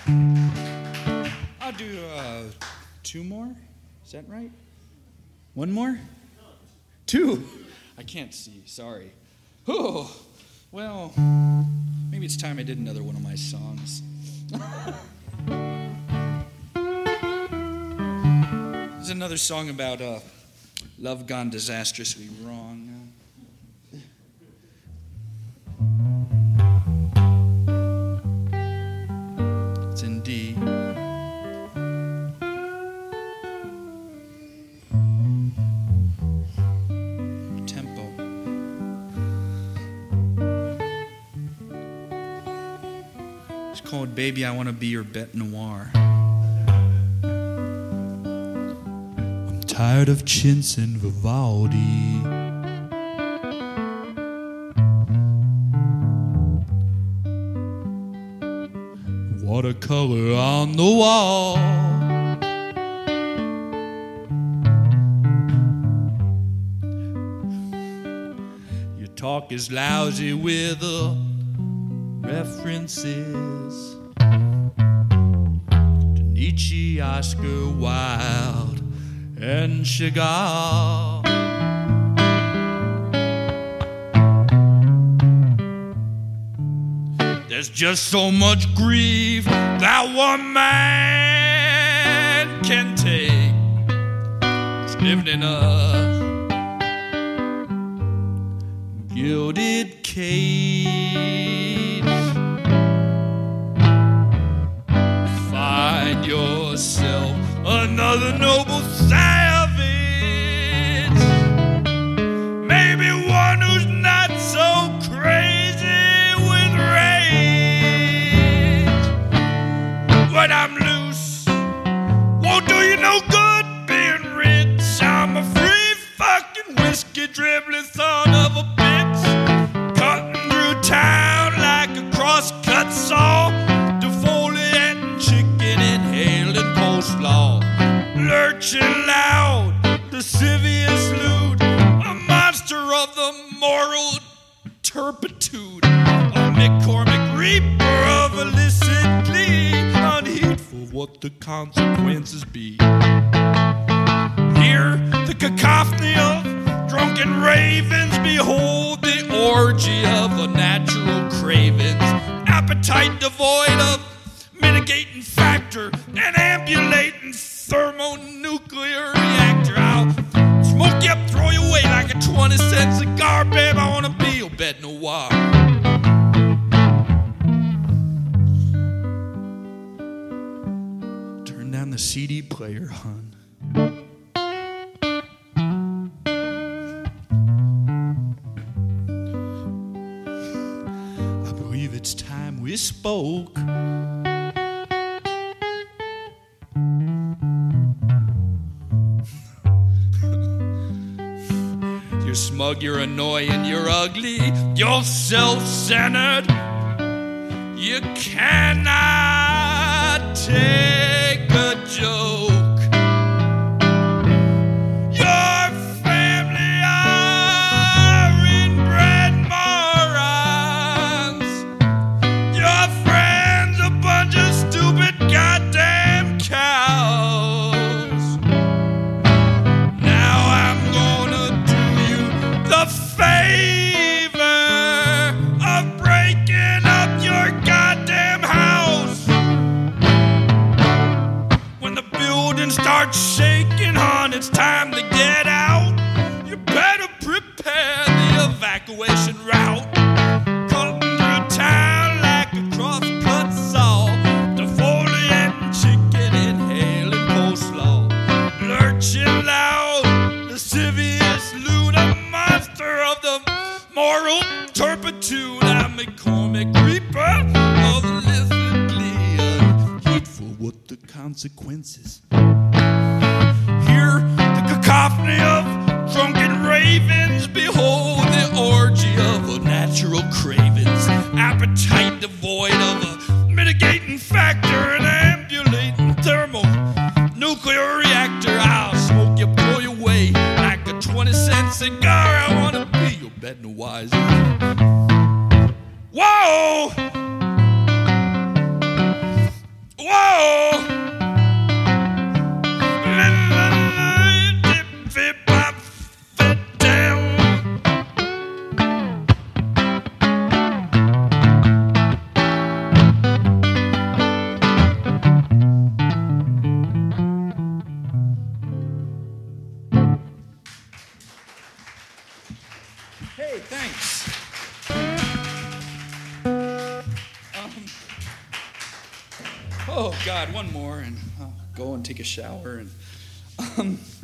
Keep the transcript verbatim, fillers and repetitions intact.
I'll do uh, two more. Is that right? One more? Two. I can't see. Sorry. Oh, well, maybe it's time I did another one of my songs. There's another song about uh, love gone disastrously wrong. It's in D. Tempo. It's called Baby, I Want to Be Your Bête Noire. Tired of chintz and Vivaldi. Watercolor on the wall. Your talk is lousy with the references to Nietzsche, Oscar Wilde, and Chagall. There's just so much grief that one man can take. It's living in a gilded cage. Find yourself another noble savage, maybe one who's not so crazy with rage. When I'm loose, won't do you no good being rich. I'm a free fucking whiskey dribbling son of a bitch, cutting through town like a cross-cut saw, defoliating chicken, inhaling coleslaw. Lurching loud, lascivious lewd, a monster of the moral turpitude, a McCormick Reaper of illicit glee, unheedful what the consequences be. Hear the cacophony of drunken ravens, behold the orgy of unnatural cravings, appetite devoid of mitigating factor, an ambulating thermonuclear reactor. I'll smoke you up, throw you away like a twenty cent cigar, babe. I want to be your bête noire. Turn down the C D player, hon. I believe it's time we spoke. You're smug, you're annoying, you're ugly, you're self-centered. You cannot take a joke. Your family are inbred morons. Your friends a bunch of stupid goddamn cows. Now I'm gonna do you the favor of breaking up your goddamn house. When the building starts shaking, hon, it's time to get out. You better prepare the evacuation route. Cutting through town like a cross-cut saw, defoliating chicken, inhaling coleslaw, lurching loud, lascivious lewd, a monster of the moral turpitude. I'm McCormick Reaper of illicit glee, unheedful what the consequences. Hear the cacophony of drunken ravens, behold the orgy of unnatural cravens, appetite devoid of a mitigating factor, an ambulating thermonuclear reactor. I'll smoke you, blow you away like a twenty cent cigar. I want to be your bête noire. Whoa! Oh, God, one more, and I'll go and take a shower. And um,